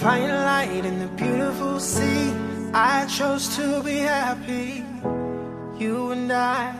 find light in the beautiful sea. I chose to be happy. You and I,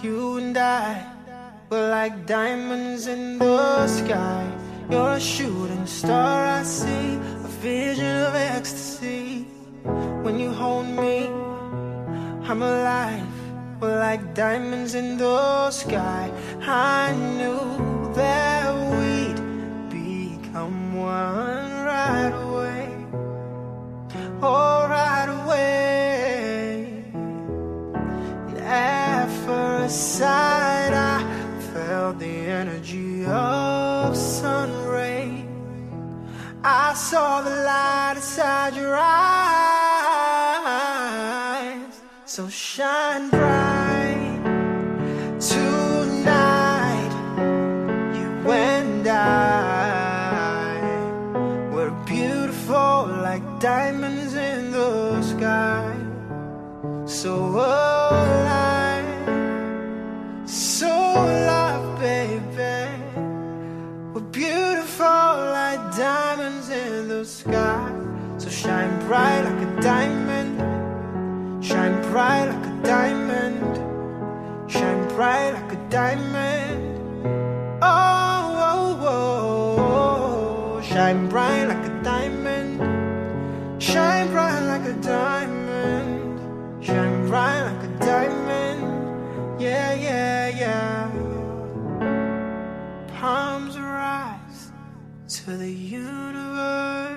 we're like diamonds in the sky. You're a shooting star I see, a vision of ecstasy. When you hold me, I'm alive. We're like diamonds in the sky. I knew that we'd become one right away. Oh, right away. And at first sight I felt the energy of sun ray. I saw the light inside your eyes. So shine bright tonight. You and I, we're beautiful like diamonds in the sky. So alive, so alive, baby. We're beautiful like diamonds in the sky. So shine bright like a diamond. Shine bright like a diamond. Shine bright like a diamond. Oh, oh, oh. Shine bright like a diamond. Shine bright like a diamond. Shine bright like a diamond. Yeah, yeah, yeah. Palms rise to the universe.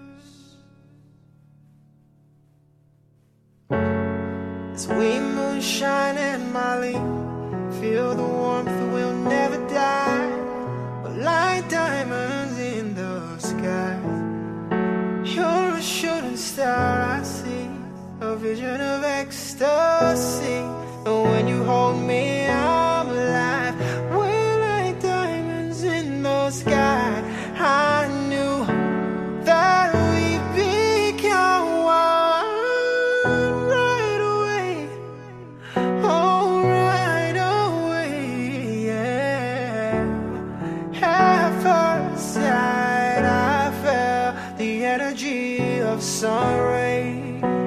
As we moonshine and Molly, feel the warmth that we'll never die. We're like diamonds in the sky. You're a shooting star I see, a vision of ecstasy. And when you hold me, I'm alive. We're like diamonds in the sky. I knew that we become one right away. Oh, right away, yeah. At first sight I felt the energy of sun rays.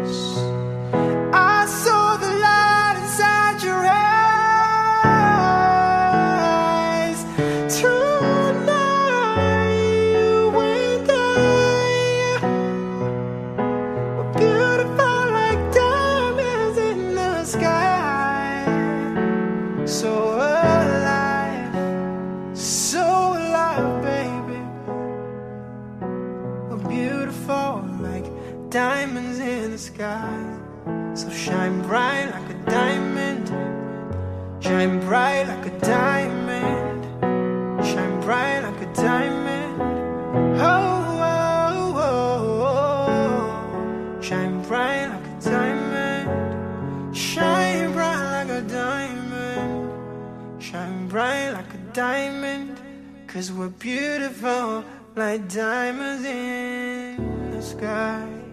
I saw the light inside your eyes. Tonight you and I, we're beautiful like diamonds in the sky. So alive, baby. We're beautiful like diamonds in the sky. So shine bright like a diamond. Shine bright like a diamond. Shine bright like a diamond. Oh, oh, oh, oh. Shine bright like a diamond. Shine bright like a diamond. Shine bright like a diamond. 'Cause we're beautiful like diamonds in the sky.